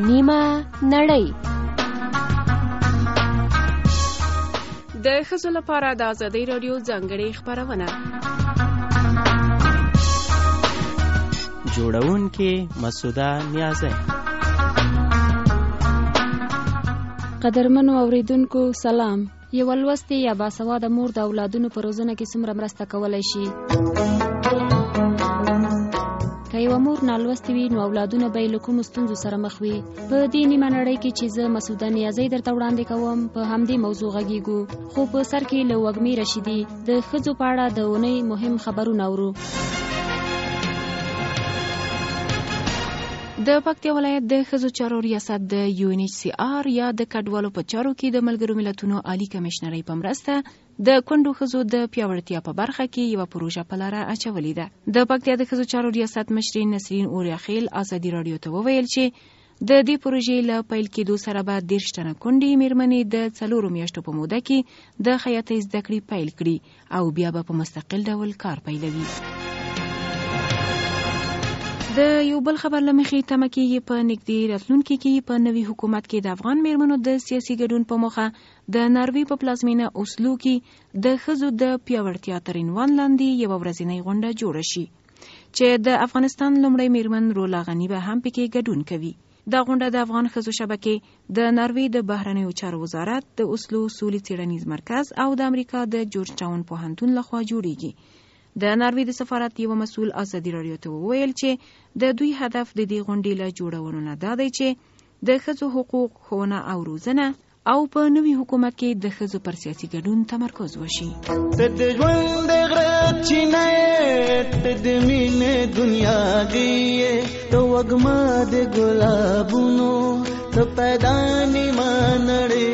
نیمه نړۍ. د ښځو لپاره د ازادۍ راډیو ځانګړې خپرونه. جوړونکې مسعوده نیازی. قدرمنو اوریدونکو سلام. یو لوستې یا باسواده مور د اولادونو په روزنه کې څومره مرسته کولی شي؟ که یوه مور نالوستې وي نو اولادونه به یې له کومو ستونزو سره مخ وي. په دې نیمه نړۍ کې چې زه مسعوده نیازی درته وړاندې کوم په همدې موضوع غږیږو، خو په سر کې له وږمې رشیدي د ښځو په اړه د اونۍ مهم خبرونه اورو. د پکتیا ولایت د ښځو چارو ریاست د UNHCR یا د کډوالو په چارو کې د ملګرو ملتونو عالی کمشنرۍ په مرسته د کونډو ښځو د پیاوړتیا په برخه کې یوه پروژه په لاره اچولې ده. د پکتیا د ښځو چارو ریاست مشرې نسرین اوریاخیل ازادي راډیو ته وویل چې د دې پروژې له پیل کېدو سره به 30 تنه کونډې میرمنې د 4 میاشتو په موده کې د خیاطۍ زده کړې پیل کړي او بیا به په مستقل ډول کار پیلوي. د یو بل خبر لمخې تمه کېږي په نږدې راتلونکي کې په نوي حکومت کې د افغان میرمنو د سیاسي ګډون په موخه د ناروې په پلازمینه اوسلو کې د ښځو د پیاوړتیا تر عنوان لاندې یوه ورځنۍ غونډه جوړه شي چې د افغانستان لومړی میرمن رولا غني به هم پکې ګډون کوي. دا غونډه د افغان ښځو شبکې، د ناروې د بهرنیو چارو وزارت، د اوسلو سولې څیړنیز مرکز او د امریکا د جورج ټاون پوهنتون لخوا جوړیږي. د ناروې د سفارت یو مسؤل ازادي راډیو ته وویل چې د دوی هدف د دې غونډې له جوړولو نه دا دی چې د ښځو حقوق، ښوونه او روزنه او په نوي حکومت کې د ښځو پر سیاسي ګډون تمرکز وشي. ته د ژوند د غره چینه ته د مینې دنیا دی، ته وږمه د ګلابونو ته پیدا نیمه نړۍ.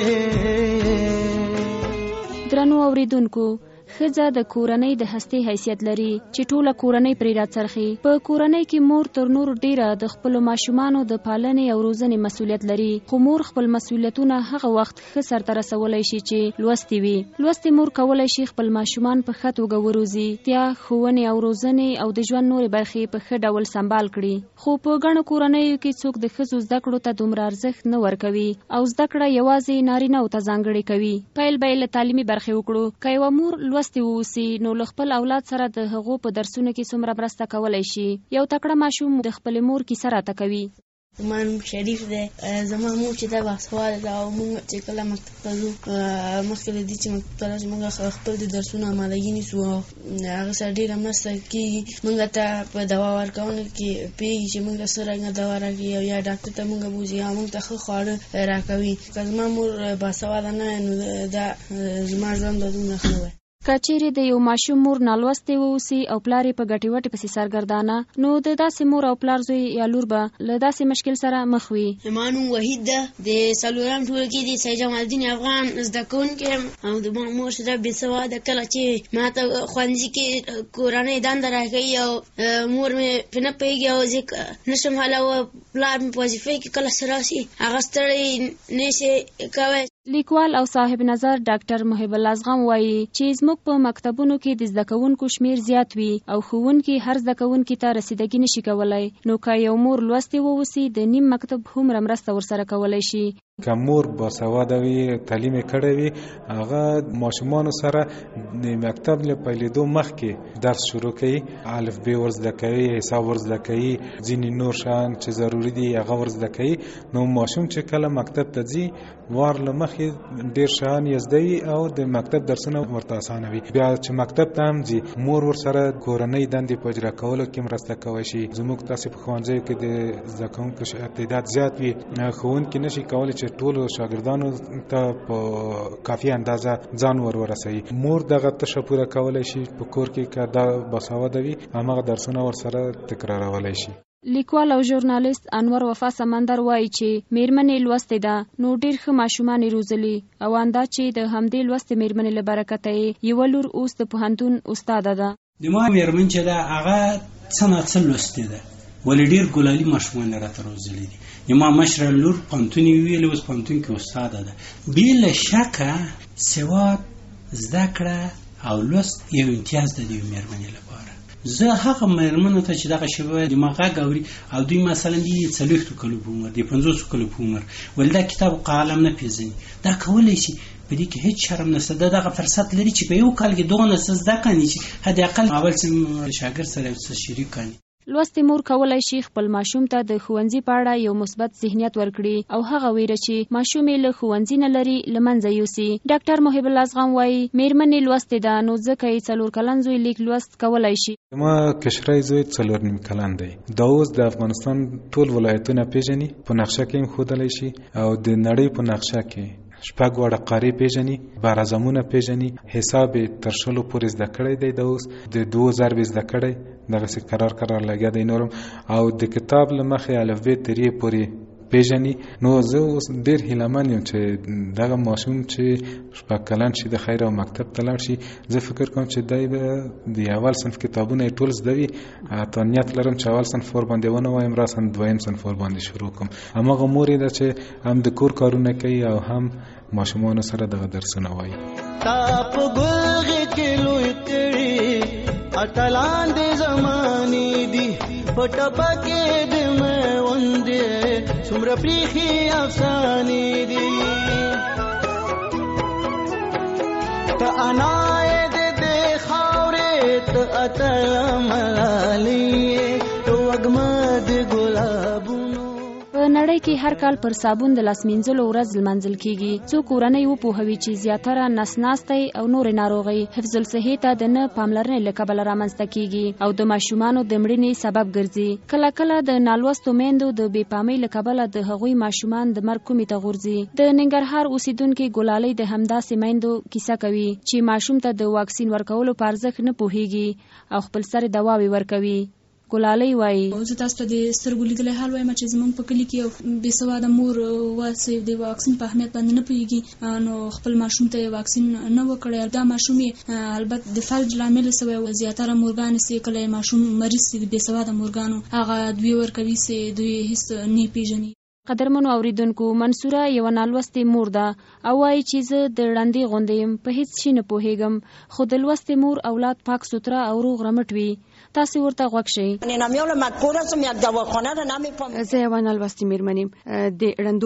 درنو اوریدونکو، ښځه د کورنۍ د هستې حیثیت لري چې ټوله کورنۍ پرې راڅرخي. په کورنۍ کې مور تر نورو ډیره د خپلو ماشومانو د پالنې او روزنې مسؤلیت لري، خو مور خپل مسؤلیتونه هغه وخت ښه سرته رسولی شي چې لوستې وي. لوستې مور کولی شي خپل ماشومان په ښه توګه وروزي، ښوونې او روزنې او د ژوند نورې برخې په ښه ډول سمبال کړي. خو په ګڼو کورنیو کې څوک د ښځو زده کړو ته دومره ارزښت نه ورکوي او زده کړه یوازې نارینه‌و ته ځانګړې کوي. پیل به یې له تعلیمي برخې وکړو. که یوه مور لوستې ووسي نو له خپل اولاد سره د هغو په درسونو کې څومره مرسته کولی شي. یو تکړه ماشوم د خپلې مور کیسه راته کوي. زما نوم شریف دی. زما مور چې دا باسواده ده او موږ چې کله مکتب ته ځو، مخکې له دې چې مکتب ته راشو موږ خپل د درسونو امادګي نیسو او هغه سره ډېره مرسته کېږي. موږ ته په دوا ورکولو کې پوهېږي چې موږ ته څه رنګه دوا راکړي او یا ډاکټر ته موږ بوځي یا موږ ته ښه خواړه راکوي. که زما مور باسواده نه نو دا زما ژوند به دومره ښه وی. که چیرې د یو ماشوم مور نالوستې ووسي او پلار یې په ګټې وټې پسې سرګردانه، نو د داسې مور او پلار زوی یا لور به له داسې مشکل سره مخ وي. زما نوم وحید ده. د 4 ټولګي د سید جمال الدین افغان زده کوونکی یم او د مور چې ده بېسواده. کله چې ما ته ښوونځي کې کورنۍ دنده راکوي او مور مې پرې نه پوهېږي او زه نشم حلوه، پلار مې په وظیفې کې کله څه راشي هغه ستړی نشي کوی. لیکوال او صاحب نظر ډاکټر محب الله زغم وایي چې زموږ په مکتبونو کې د زده کوونکو شمیر زیات وي او ښوونکي هر زده کوونکي ته رسیدګي نشي کولی، نو که یو مور لوستې ووسي د نیم مکتب هومره مرسته ورسره کولی شي. که مور باسواده وي، تعلیم یې کړی وي، هغه ماشومانو سره د مکتب له پیلېدو مخکې درس شروع کوي، الف ب ور زده کوي، حساب ور زده کوي، ځینې نور شیان چې ضروري دي هغه ور زده کوي. نو ماشوم چې کله مکتب ته ځي وار له مخکې ډېر شیان یې زده وي او د مکتب درسونه ورته اسانه وي. بیا چې مکتب ته هم ځي مور ورسره کورنۍ دندې په اجرا کولو کې مرسته کولی شي. زموږ تاسې په ښوونځیو کې د زده کوونکو تعداد زیات وي، ښوونکي نشي کولی چې ټولو شاګردانو ته په کافي اندازه ځان ورسوي. مور دغه تشه پوره کولی شي په کور کې که دا باسواده وي هماغه درسونه ورسره تکرارولی شي. لیکوال او ژورنالیست انور وفا سمندر وایي چې میرمنې لوستې ده نو ډېر ښه ماشومان یې روزلي او اندا چې د همدې لوستې میرمنې له برکته یې یوه لور اوس د پوهنتون استاده ده. د ما میرمن چې ده هغه څه نه څه لوستې ده ولې ډېر ګلالي ماشومان یې راته روزلي دي. یما مشره لور پوهنتون یې ویلې اوس پوهنتون کې استاده ده. بېله شکه سواد، زده کړه او لوست یو امتیاز ده د یوې میرمنې لپاره. زه هغه مېرمنو ته چې دغه شیبه دماغ اوري او دوی مثلا دي 40 کلو په عمر دي 50 کلو په عمر ولدا کتاب قلم نه پیژني دا کولای شي په دې کې هیڅ شرم نشته دغه فرصت لري چې په یو کال کې دوه نسز د کني چې حد اقل اول سم شاګرد سره شریک کني. لوستې مور کولای شي خپل ماشوم ته د ښوونځي په اړه یو مثبت ذهنیت ورکړي او هغه ویره چې ماشوم یې له ښوونځي نه لري له منځه یوسي. ډاکټر محب الله ازغم وایي مېرمنې لوستې ده نو ځکه یې 4 کلن زوی لیک لوست کولای شي. ما کشرای زوی 4 کلن دی. دا اوس د افغانستان ټول ولایتونه پیژني په نقشه کې هم ښودلی شي او د نړۍ په نقشه کې شپږ وړه قاری پیژني بارزمونه پیژني حساب تر شلو پورې زده کړی دی د اوس د 2000 زده کړی دغه سي قرار لګیا دی نورم او د کتاب لمخې الفبې ترې پورې پیژني. نو زه اوس ډیر هیلهمن یم چې دغه ماشوم چې شپږ کلن شي د خیر او مکتب ته لاړ شي. زه فکر کوم چې دای به د اول صنف کتابونه ټول زده وي. ته نیت لرم چې اول صنف ور باندې ونه وایم راسن دویم صنف ور باندې شروع کوم. هماغه مور ده چې هم د کور کارونه کوي او هم ماشومان سره دغه درسونه وایي. تاپ ګلغه کې لوی تړي اتلان د زماني دي پټه پکې د مې وندې څومره پریخي افسانې دي ته انای دې خاورې ته اتل ملالي تو وګمد ګلابونو. په نړۍ کې هر کال پر صابون د لاس مینځلو ورځ لمانځل کیږي. څو کورنۍ وپوهوي چې زیاتره نس ناستي او نورې ناروغۍ حفظ الصحې ته د نه پاملرنې له کبله رامنځته کیږي او د ماشومانو د مړینې سبب ګرځي. کله کله د نالوستو میندو د بې پامۍ له کبله د هغوی ماشومان د مرګ کومې ته غورځي. د ننګرهار اوسیدونکي ګلالۍ د همداسې میندو کیسه کوي چې ماشوم ته د واکسین ورکولو په ارزښت نه پوهیږي او خپل سر دواوې ورکوي. ګلالۍ وایي زه تاسو ته د سترګو لیدلی حال وایم چې زموږ په کلي کې یو بې سواده مور واسه د واکسین په اهمیت باندې نه پوهېږي نو خپل ماشوم ته یې واکسین نه وکړی. دا ماشوم یې البته د فلج لامل سوی زیاتره مورګانې چې کله ماشوم مریض سي د بې سواده مورګانو هغه دوی ورکوي چې دوی هیڅ نه پیژني. قدرمنو اوریدونکو منصوره یو نالوستې مور ده او وایي چې زه د ړندې غوندې یم په هیڅ شي نه پوهېږم خو د لوستې مور اولاد پاک سوتره او روغ رمټ وي. تاسو ورته غوږ شئ. زه یوه نالوستې مېرمن یم د ړندو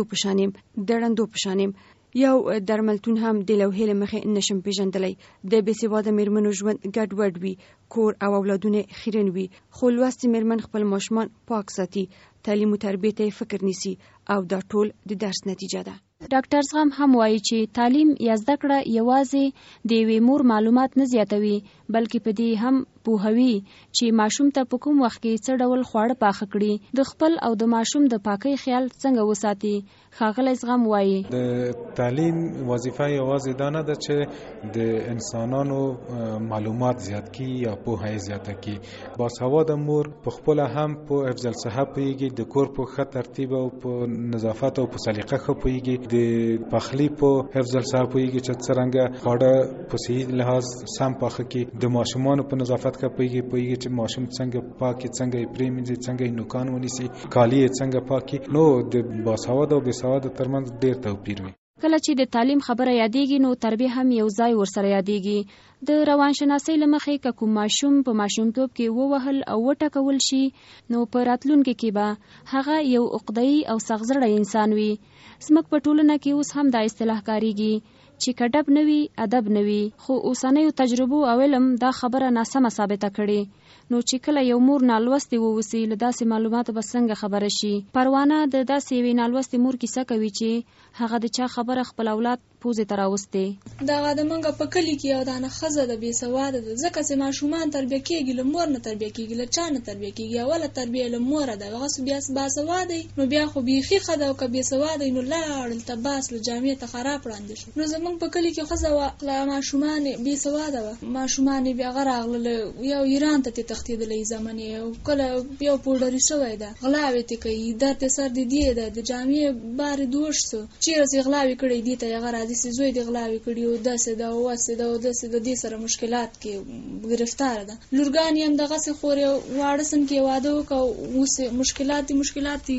په شان یم یو درملتون هم د لوحې له مخې نشم پیژندلی. د بې سواده مېرمنو ژوند ګډ وډ وي کور او اولادونه خیرن وي خو لوستې مېرمن خپل ماشومان پاک ساتي تعلیم او تربیې ته فکر نیسي او دا ټول د درس نتیجه ده. ډاکټر زغم هم وایي چې تعلیم یا زده کړه یوازې د یوې مور معلومات نه زیاتوي بلکې په دې هم پوهوي چې ماشوم ته په کوم وخت کې څه ډول خواړه پاخه کړي د خپل او د ماشوم د پاکۍ خیال څنګه وساتي. ښاغلی زغم وایي د تعلیم وظیفه یوازې دا نه ده چې د انسانانو معلومات زیات کی یا پوهه زیاته کی. باسواده مور په خپل هم په حفظ الصحه پوهیږي د کور په ښه ترتیب او په نظافت او په سلیقه ښه پوهیږي د پخلی په حفظ الصحه پوهیږي چې څرنګه خواړه په صحیح لحاظ سم پاخه کی. د ماشومانو په نظافت ښه پوهیږي چې ماشوم څنګه پاکي څنګه یې پرېمنځي څنګه یې نوکان ونیسي کالي یې څنګه پاکي. نو د باسواده او بېسواده ترمنځ ډېر توپیر وي. کله چې د تعلیم خبره یادېږي نو تربیه هم یو ځای ورسره یادېږي. د روانشناسۍ له مخې که کوم ماشوم په ماشومتوب کې ووهل او وټکول شي نو په راتلونکي کې به هغه یو عقده‌ای او سخزړی انسان وي. زموږ په ټولنه کې اوس هم دا اصطلاح کاریږي چې کډب نه وي ادب نه وي خو اوسنیو تجربو او علم دا خبره ناسمه ثابته کړي. نو چې کله یو مور نالوستې ووسي له داسې معلوماتو به څنګه خبره شي. پروانه د داسې یوې نالوستې مور کیسه کوي چې هغه د چا خبره خپل اولاد پوزې ته راوستې. دغه د موږ په کلي کې یو دانه ښځه د بې سواده ده ځکه چې ماشومان تربیه کېږي له مور نه تربیه کېږي له چا نه تربیه کېږي. اوله تربیه له موره ده هغه بیا باسواده نو بیا خو بیخي ښه ده او که بې سواده نو لاړ هلته باس له جامې ته خراب وړاندې شو. نو زموږ په کلي کې ښځه وه له ماشومان بې سواده وه ماشومان یې بیا هغه راغله یو ایران ته ترې تښتېدلی زمنې او کله یو پوډري شوی ده غلاوې ترې کوي درد یې سر د دې ده د جامې بار یې دوړ سو چېرې چې غلاوې کړی دې ته هغه راځي چې زوی دې غلاوې کړي او داسې ده او واسې ده او داسې د دې سره مشکلات کې ګرفتاره ده. لورګانې هم دغسې خورې واړه سن کې واده وکړه اوس مشکلات دي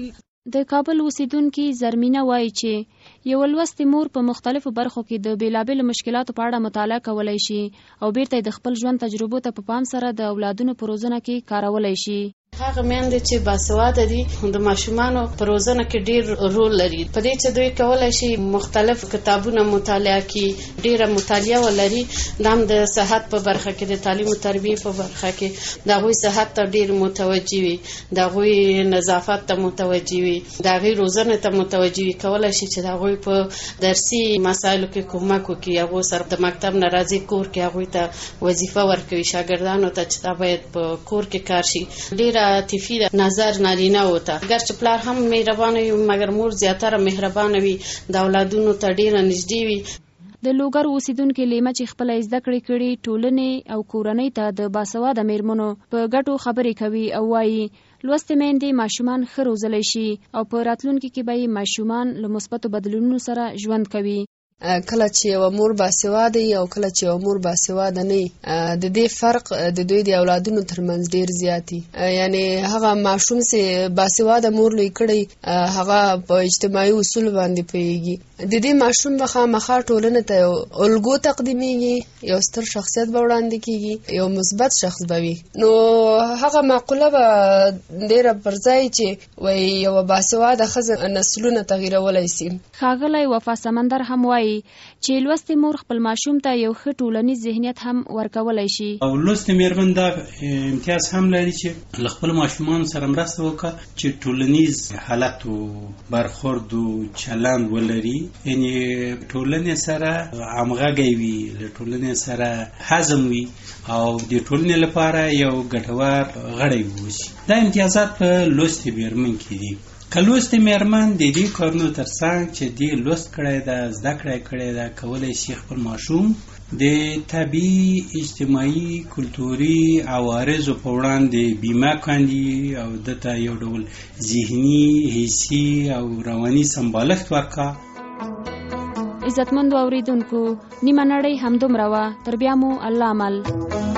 د کابل اوسیدونکي زرمینه وایي چې یو لوستې مور په مختلفو برخو کې د بیلابیلو مشکلاتو په اړه مطالعه کولی شي او بیرته د خپل ژوند تجربو ته په پام سره د اولادونو په روزنه کې کارولی شي. هغه میندې چې باسواده دي د ماشومانو په روزنه کې ډیر رول لري، په دې چې دوی کولای شي مختلف کتابونه مطالعه کړي، ډیره مطالعه ولري، دام د صحت په برخه کې د تعلیم او تربیه په برخه کې د غوي صحت ته ډیر متوجي وي، د غوي نظافت ته متوجي وي، د غوي روزنه ته متوجي وي، کولای شي چې د غوي په درسي مسایلو کې کومک وکړي، هغه سره د مکتب ناراضي کور کې هغه ته وظیفه ورکوي شاګردانو ته چې دا باید په کور کې کار شي. ډیر عاطفي نظر نارینه وته، اگر چې پلار هم مهربانه وي مګر مور زیاتره مهربانه وي، د اولادونو ته ډیره نږدې وي. د لوګر اوسیدونکو لیمه چې خپل زده کړې کړي ټولنې او کورنۍ ته د باسواده میرمنو په ګټو خبرې کوي او وایي لوستې میندې ماشومان ښه روزلی شي او په راتلونکي کې به ماشومان له مثبتو بدلونونو سره ژوند کوي. کله چې یو مور باسواده او کله چې یو مور باسواده نه د دې فرق د دوی د اولادونو ترمنځ ډیر زیاتی، یعنی هغه ماشوم سه باسواده مور لوی کړي هغه په اجتماعي اصول باندې پیږي، د دې ماشوم به خامخا ټولنه ته الګو تقدیمیږي، یو ستر شخصیت به وړاندې کیږي، یو مثبت شخص به وي. نو هغه معقوله به ډیره پرځای چې وای یو باسواده ښځه نسلونه تغیرولای شي. ښاغلی وفا سمندر هم وایي چې لوستې مور خپل ماشوم ته یو ښه ټولنیز ذهنیت هم ورکولی شي. او لوستې میرمن دا امتیاز هم لري چې له خپل ماشومانو سره مرسته وکړي چې ټولنیز حالت او برخورد او چلند ولري، یعنی ټولنې سره همغږی وي، له ټولنې سره هضم وي او د ټولنې لپاره یو ګټور غړی ووسي. دا امتیازات په لوستې میرمن کې دي. که لوستې میرمن د دې کارونو ترڅنګ چې دې لوست کړی ده، زده کړی ده، کولی شي خپل ماشوم د طبیعي اجتماعي کلتوري عوارضو په وړاندې بیمه کاندي او دته یو ډول ذهني حسي او رواني سمبالښت ورکا. عزتمندو اوریدونکو، نیمه نړۍ همدومره وه، تر بیا مو الله مل.